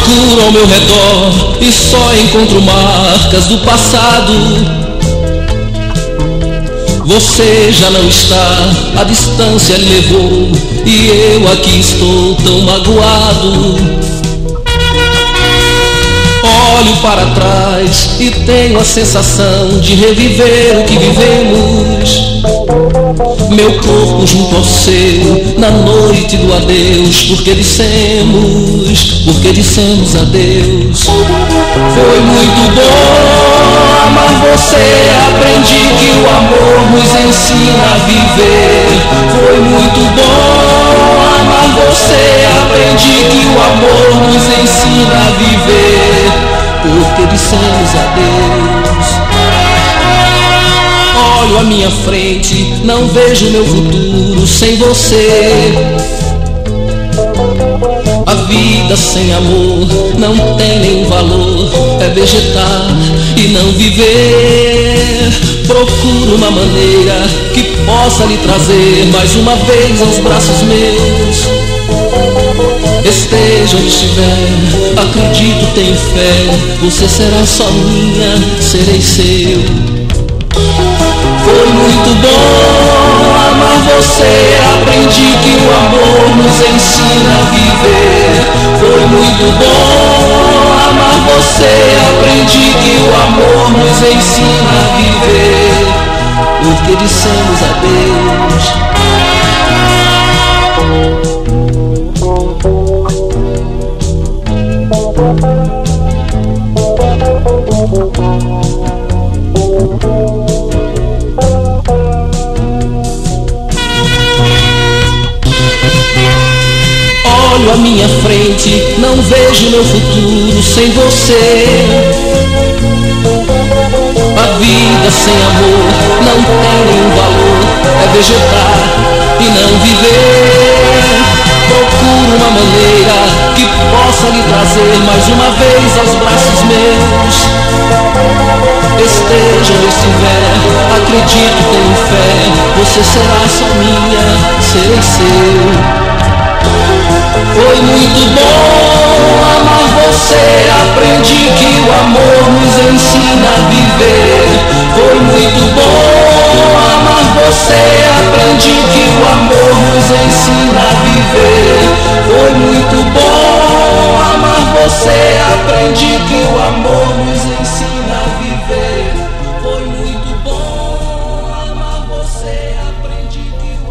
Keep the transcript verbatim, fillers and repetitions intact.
Procuro ao meu redor e só encontro marcas do passado. Você já não está, a distância lhe levou, e eu aqui estou tão magoado. Olho para trás e tenho a sensação de reviver o que vivemos. Meu corpo junto ao seu, na noite do adeus, porque dissemos, porque dissemos adeus. Foi muito bom amar você, aprendi que o amor nos ensina a viver. Foi muito bom amar você, aprendi que o amor nos ensina a viver, porque dissemos adeus. Olho à minha frente, não vejo meu futuro sem você. A vida sem amor não tem nenhum valor, é vegetar e não viver. Procuro uma maneira que possa lhe trazer mais uma vez aos braços meus. Esteja onde estiver, acredito, tenho fé, você será só minha, serei seu. Foi muito bom amar você, aprendi que o amor nos ensina a viver. Foi muito bom amar você, aprendi que o amor nos ensina a viver, porque dissemos adeus. Olho à minha frente, não vejo meu futuro sem você. A vida sem amor não tem nenhum valor, é vegetar e não viver. Procuro uma maneira que possa lhe trazer mais uma vez aos braços meus. Esteja onde estiver, acredito, tenho fé, você será só minha, serei seu. Foi muito bom amar você, aprendi que o amor nos ensina a viver. Foi muito bom amar você, aprendi que o amor nos ensina a viver. Foi muito bom amar você, aprendi que o amor